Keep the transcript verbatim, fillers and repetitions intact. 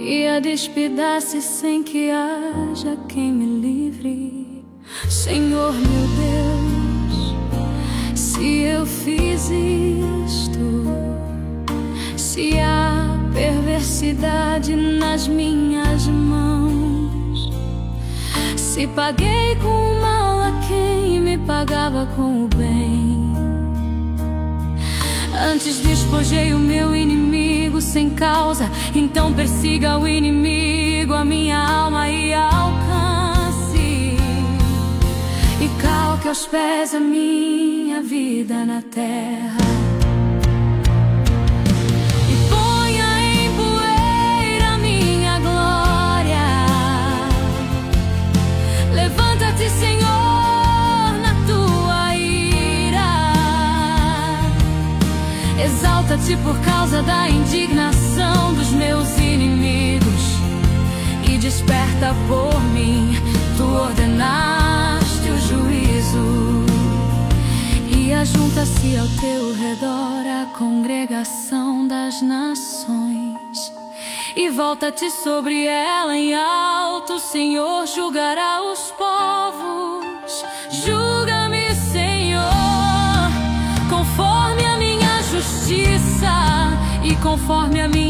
e a despedace sem que haja quem me livre. Senhor meu Deus, se eu fiz isto, se há perversidade nas minhas mãos, se paguei com o mal a quem me pagava com o bem, antes despojei o meu inimigo sem causa, então persiga o inimigo a minha alma e alcance, e calque aos pés a minha vida na terra. Exalta-te por causa da indignação dos meus inimigos e desperta por mim. Tu ordenaste o juízo e ajunta-se ao teu redor a congregação das nações, e volta-te sobre ela em alto. O Senhor julgará os povos. Julga-me, Senhor, conforme a justiça e conforme a minha